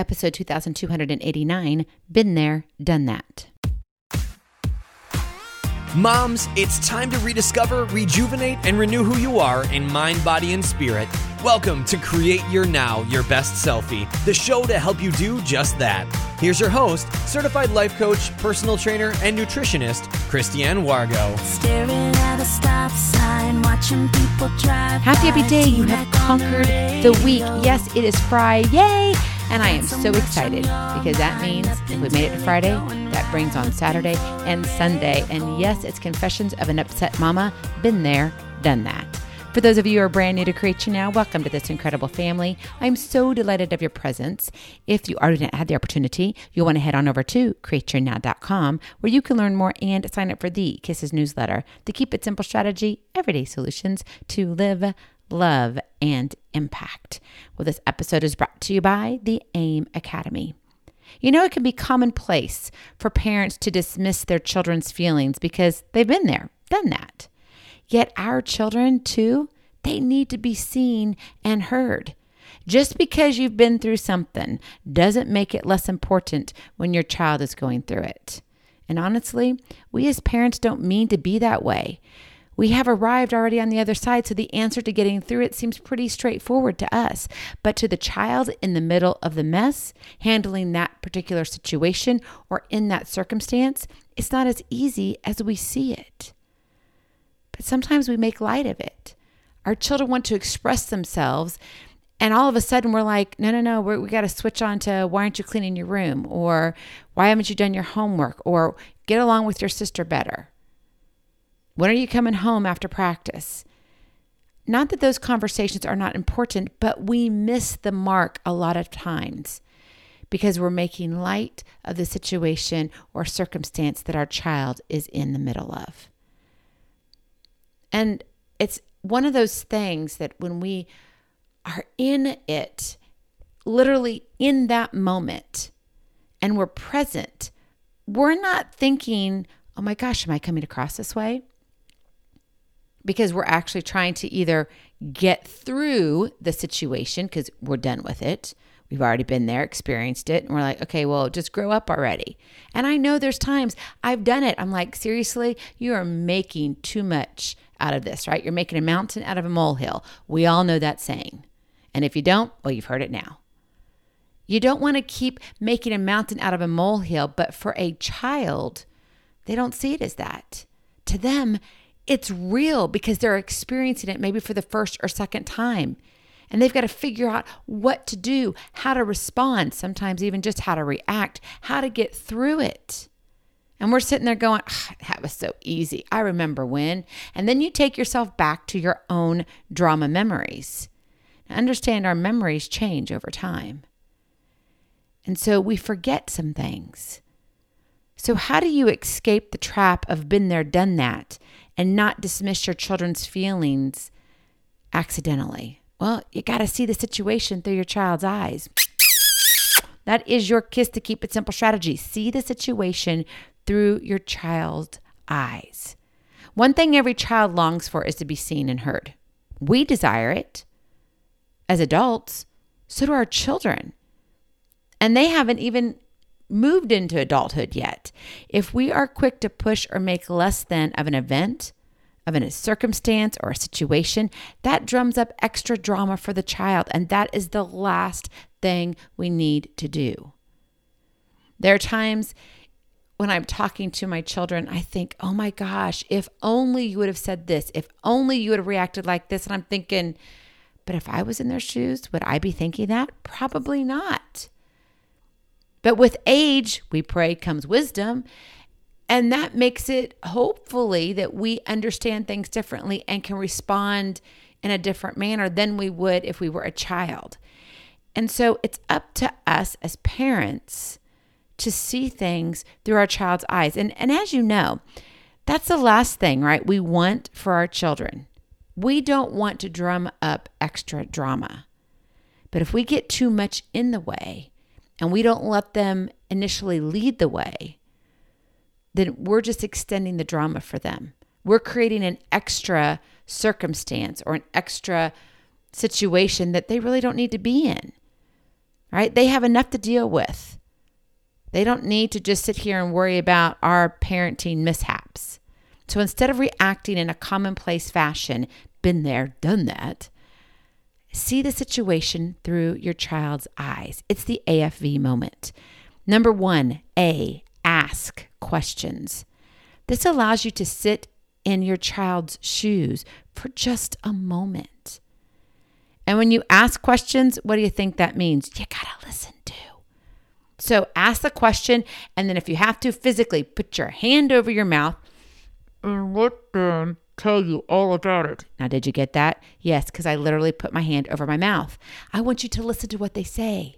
episode 2289, Been There, Done That. Moms, it's time to rediscover, rejuvenate, and renew who you are in mind, body, and spirit. Welcome to Create Your Now, Your Best Selfie, the show to help you do just that. Here's your host, certified life coach, personal trainer, and nutritionist, Christiane Wargo. Staring at a stop sign, watching people drive. Happy day, you have conquered the week. Yes, it is Friday, and I am so excited because that means if we made it to Friday, that brings on Saturday and Sunday. And yes, it's Confessions of an Upset Mama. Been there, done that. For those of you who are brand new to Create Your Now, welcome to this incredible family. I'm so delighted of your presence. If you already had the opportunity, you'll want to head on over to createyournow.com where you can learn more and sign up for the Kisses newsletter, the Keep It Simple strategy, everyday solutions to live, love, and impact. Well, this episode is brought to you by the AIM Academy. You know, it can be commonplace for parents to dismiss their children's feelings because they've been there, done that. Yet our children, too, they need to be seen and heard. Just because you've been through something doesn't make it less important when your child is going through it. And honestly, we as parents don't mean to be that way. We have arrived already on the other side, so the answer to getting through it seems pretty straightforward to us. But to the child in the middle of the mess, handling that particular situation or in that circumstance, it's not as easy as we see it. But sometimes we make light of it. Our children want to express themselves, and all of a sudden we're like, no, we got to switch on to why aren't you cleaning your room? Or why haven't you done your homework? Or get along with your sister better. When are you coming home after practice? Not that those conversations are not important, but we miss the mark a lot of times because we're making light of the situation or circumstance that our child is in the middle of. And it's one of those things that when we are in it, literally in that moment, and we're present, we're not thinking, oh my gosh, am I coming across this way? Because we're actually trying to either get through the situation because we're done with it. We've already been there, experienced it. And we're like, okay, well, just grow up already. And I know there's times I've done it. I'm like, seriously, you are making too much out of this, right? You're making a mountain out of a molehill. We all know that saying. And if you don't, well, you've heard it now. You don't want to keep making a mountain out of a molehill, but for a child, they don't see it as that. To them, it's real because they're experiencing it maybe for the first or second time. And they've got to figure out what to do, how to respond, sometimes even just how to react, how to get through it. And we're sitting there going, that was so easy. I remember when. And then you take yourself back to your own drama memories. Now, understand our memories change over time. And so we forget some things. So how do you escape the trap of been there, done that, and not dismiss your children's feelings accidentally? Well, you got to see the situation through your child's eyes. That is your Kiss to Keep It Simple strategy. See the situation through your child's eyes. One thing every child longs for is to be seen and heard. We desire it as adults, so do our children. And they haven't even moved into adulthood yet. If we are quick to push or make less than of an event, of a circumstance or a situation, that drums up extra drama for the child. And that is the last thing we need to do. There are times when I'm talking to my children, I think, oh my gosh, if only you would have said this, if only you would have reacted like this. And I'm thinking, but if I was in their shoes, would I be thinking that? Probably not. But with age, we pray, comes wisdom. And that makes it hopefully that we understand things differently and can respond in a different manner than we would if we were a child. And so it's up to us as parents to see things through our child's eyes. And as you know, that's the last thing, right? We want for our children. We don't want to drum up extra drama. But if we get too much in the way and we don't let them initially lead the way, then we're just extending the drama for them. We're creating an extra circumstance or an extra situation that they really don't need to be in, right? They have enough to deal with. They don't need to just sit here and worry about our parenting mishaps. So instead of reacting in a commonplace fashion, been there, done that, see the situation through your child's eyes. It's the AFV moment. Number 1, A, ask questions. This allows you to sit in your child's shoes for just a moment. And when you ask questions, what do you think that means? You gotta listen to. So ask the question, and then if you have to, physically put your hand over your mouth and let them tell you all about it. Now, did you get that? Yes, because I literally put my hand over my mouth. I want you to listen to what they say.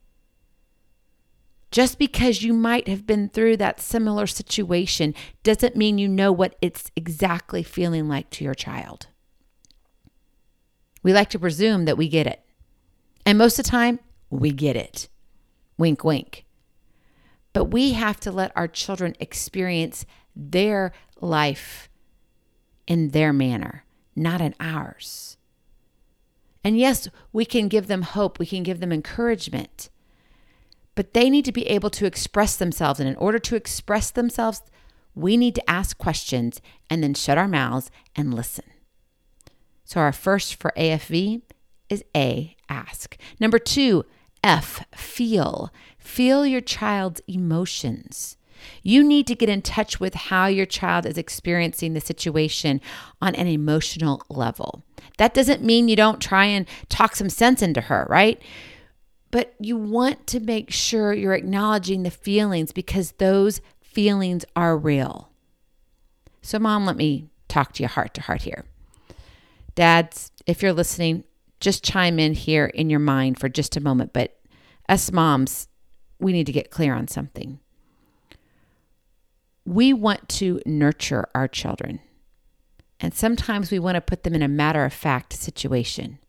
Just because you might have been through that similar situation doesn't mean you know what it's exactly feeling like to your child. We like to presume that we get it. And most of the time, we get it. Wink, wink. But we have to let our children experience their life in their manner, not in ours. And yes, we can give them hope. We can give them encouragement. But they need to be able to express themselves. And in order to express themselves, we need to ask questions and then shut our mouths and listen. So our first for AFV is A, ask. Number 2, F, feel. Feel your child's emotions. You need to get in touch with how your child is experiencing the situation on an emotional level. That doesn't mean you don't try and talk some sense into her, right? But you want to make sure you're acknowledging the feelings because those feelings are real. So Mom, let me talk to you heart to heart here. Dads, if you're listening, just chime in here in your mind for just a moment. But us moms, we need to get clear on something. We want to nurture our children. And sometimes we want to put them in a matter-of-fact situation.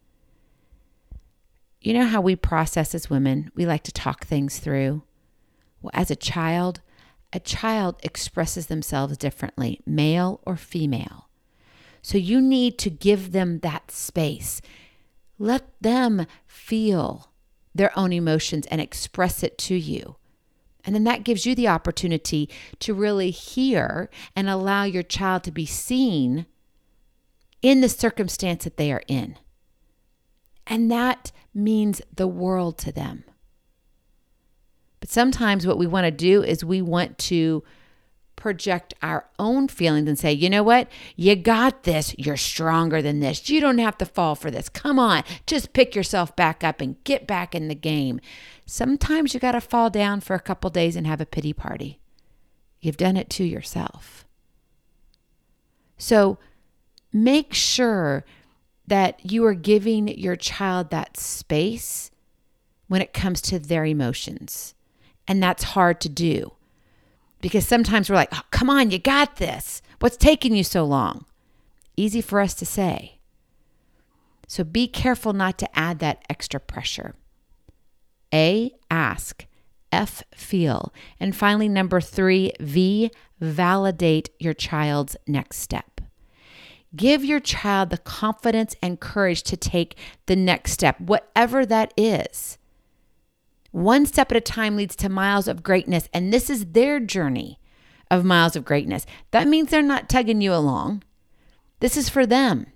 You know how we process as women? We like to talk things through. Well, as a child expresses themselves differently, male or female. So you need to give them that space. Let them feel their own emotions and express it to you. And then that gives you the opportunity to really hear and allow your child to be seen in the circumstance that they are in. And that means the world to them. But sometimes what we want to do is we want to project our own feelings and say, you know what? You got this. You're stronger than this. You don't have to fall for this. Come on, just pick yourself back up and get back in the game. Sometimes you got to fall down for a couple days and have a pity party. You've done it to yourself. So make sure that you are giving your child that space when it comes to their emotions. And that's hard to do. Because sometimes we're like, oh, come on, you got this. What's taking you so long? Easy for us to say. So be careful not to add that extra pressure. A, ask. F, feel. And finally, number 3, V, validate your child's next step. Give your child the confidence and courage to take the next step, whatever that is. One step at a time leads to miles of greatness, and this is their journey of miles of greatness. That means they're not tugging you along. This is for them.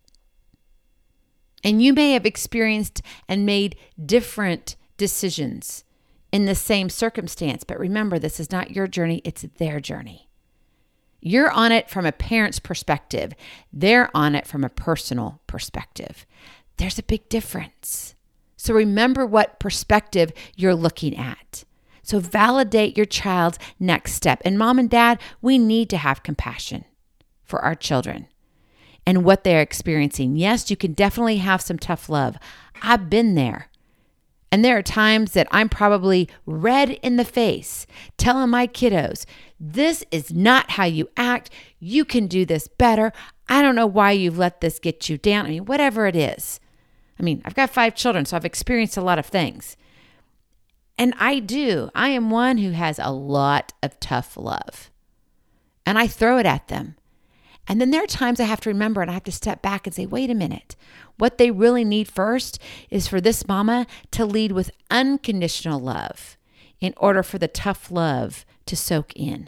And you may have experienced and made different decisions in the same circumstance, but remember, this is not your journey, it's their journey. You're on it from a parent's perspective. They're on it from a personal perspective. There's a big difference. So remember what perspective you're looking at. So validate your child's next step. And mom and dad, we need to have compassion for our children and what they're experiencing. Yes, you can definitely have some tough love. I've been there. And there are times that I'm probably red in the face telling my kiddos, this is not how you act. You can do this better. I don't know why you've let this get you down. I mean, whatever it is. I mean, I've got 5 children, so I've experienced a lot of things. And I am one who has a lot of tough love. And I throw it at them. And then there are times I have to remember and I have to step back and say, wait a minute. What they really need first is for this mama to lead with unconditional love in order for the tough love to soak in.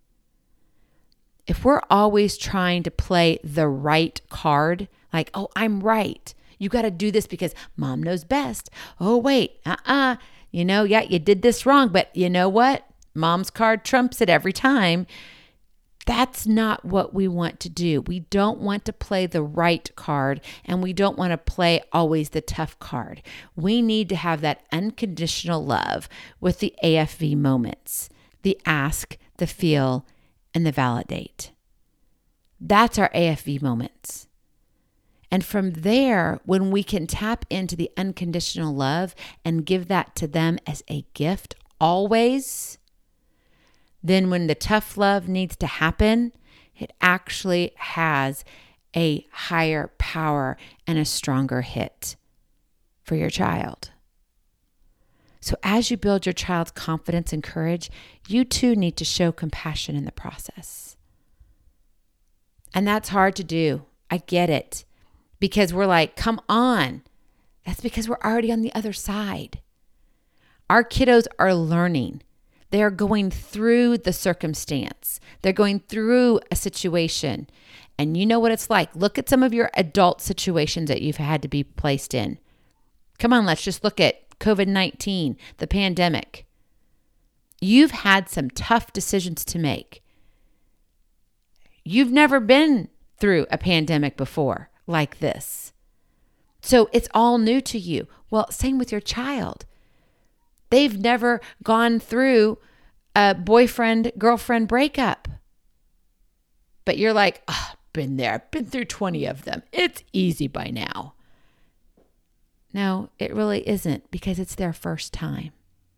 If we're always trying to play the right card, like, oh, I'm right. You got to do this because mom knows best. Oh, wait, yeah, you did this wrong, but you know what? Mom's card trumps it every time. That's not what we want to do. We don't want to play the right card, and we don't want to play always the tough card. We need to have that unconditional love with the AFV moments, the ask, the feel, and the validate. That's our AFV moments. And from there, when we can tap into the unconditional love and give that to them as a gift always, then when the tough love needs to happen, it actually has a higher power and a stronger hit for your child. So as you build your child's confidence and courage, you too need to show compassion in the process. And that's hard to do. I get it. Because we're like, come on. That's because we're already on the other side. Our kiddos are learning. They are going through the circumstance. They're going through a situation. And you know what it's like. Look at some of your adult situations that you've had to be placed in. Come on, let's just look at COVID-19, the pandemic. You've had some tough decisions to make. You've never been through a pandemic before like this. So it's all new to you. Well, same with your child. They've never gone through a boyfriend-girlfriend breakup. But you're like, oh, been there. I've been through 20 of them. It's easy by now. No, it really isn't, because it's their first time.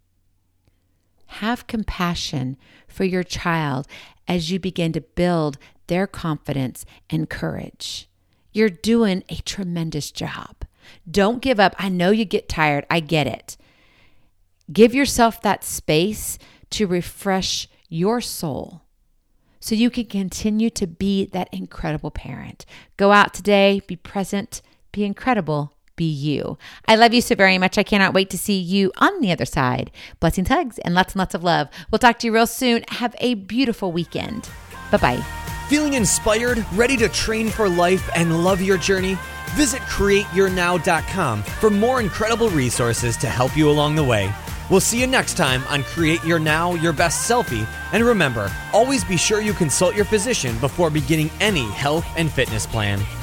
Have compassion for your child as you begin to build their confidence and courage. You're doing a tremendous job. Don't give up. I know you get tired. I get it. Give yourself that space to refresh your soul so you can continue to be that incredible parent. Go out today, be present, be incredible, be you. I love you so very much. I cannot wait to see you on the other side. Blessings, hugs, and lots of love. We'll talk to you real soon. Have a beautiful weekend. Bye-bye. Feeling inspired, ready to train for life and love your journey? Visit CreateYourNow.com for more incredible resources to help you along the way. We'll see you next time on Create Your Now, Your Best Selfie. And remember, always be sure you consult your physician before beginning any health and fitness plan.